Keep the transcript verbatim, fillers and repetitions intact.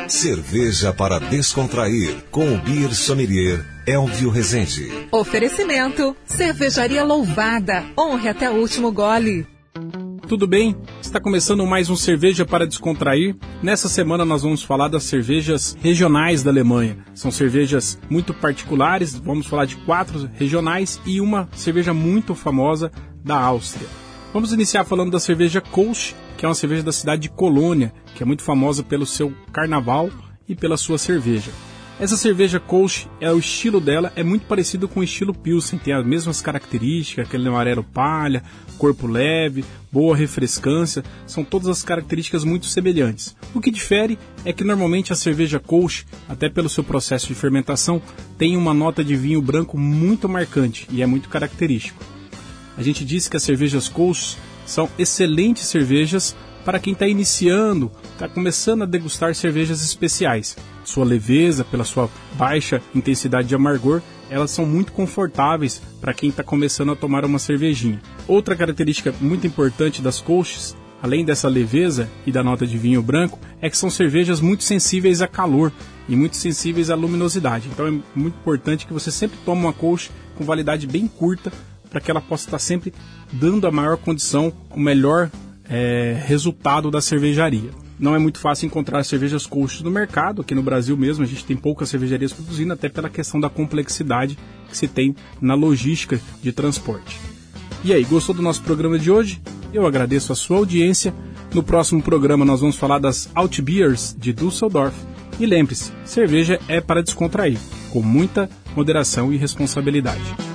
Cerveja para descontrair, com o Beer Sommelier Elvio Rezende. Oferecimento, Cervejaria Louvada, honre até o último gole. Tudo bem? Está começando mais um Cerveja para Descontrair. Nessa semana nós vamos falar das cervejas regionais da Alemanha. São cervejas muito particulares, vamos falar de quatro regionais e uma cerveja muito famosa da Áustria. Vamos iniciar falando da cerveja Kolsch, que é uma cerveja da cidade de Colônia, que é muito famosa pelo seu carnaval e pela sua cerveja. Essa cerveja Kolsch, é, o estilo dela é muito parecido com o estilo Pilsen, tem as mesmas características, aquele amarelo palha, corpo leve, boa refrescância, são todas as características muito semelhantes. O que difere é que normalmente a cerveja Kolsch, até pelo seu processo de fermentação, tem uma nota de vinho branco muito marcante e é muito característico. A gente disse que as cervejas Kolsch são excelentes cervejas para quem está iniciando, está começando a degustar cervejas especiais. Sua leveza, pela sua baixa intensidade de amargor, elas são muito confortáveis para quem está começando a tomar uma cervejinha. Outra característica muito importante das Kolschs, além dessa leveza e da nota de vinho branco, é que são cervejas muito sensíveis a calor e muito sensíveis à luminosidade. Então é muito importante que você sempre tome uma Kolsch com validade bem curta, para que ela possa estar sempre dando a maior condição, o melhor é, resultado da cervejaria. Não é muito fácil encontrar cervejas Kolsch no mercado, aqui no Brasil mesmo a gente tem poucas cervejarias produzindo, até pela questão da complexidade que se tem na logística de transporte. E aí, gostou do nosso programa de hoje? Eu agradeço a sua audiência. No próximo programa nós vamos falar das Altbiers de Düsseldorf. E lembre-se, cerveja é para descontrair, com muita moderação e responsabilidade.